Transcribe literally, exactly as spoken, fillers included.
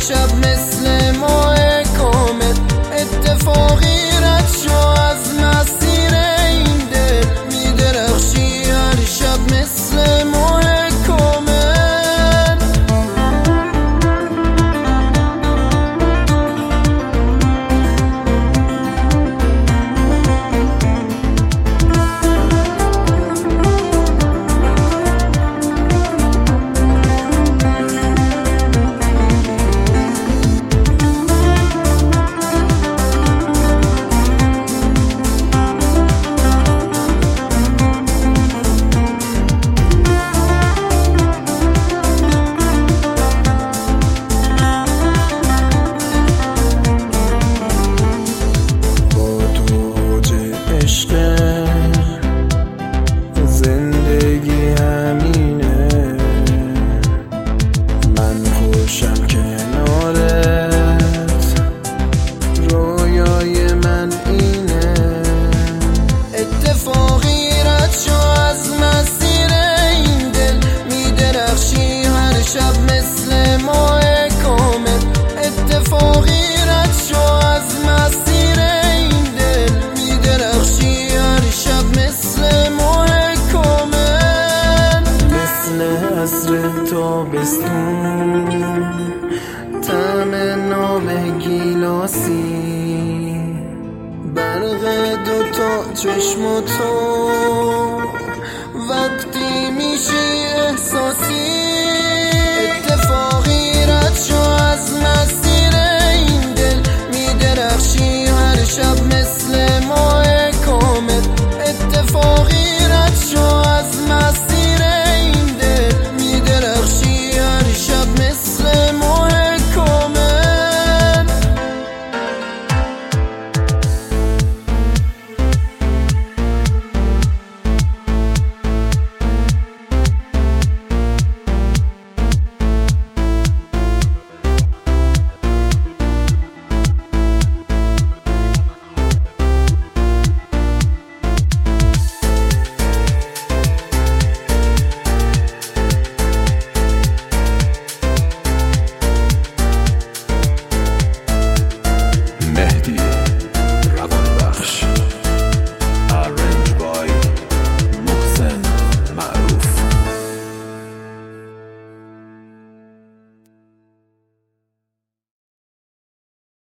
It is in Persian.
شب مثل ماه کامل اتفاقی رد شو از مسیر این دل میدرخشی هر شب مثل ماه کامل. زندگی همینه، من خوشم کنارت، رویای من اینه. اتفاقی رد شو از مسیر این دل میدرخشی هر شب مثل ماه کامل. اتفاقی رد شو از مسیر این دل میدرخشی هر شب مثل ماه کامل. مثل عصر تابستون طعم ناب گیلاسی، برق دوتا چشم تو وقتی میشی احساسی.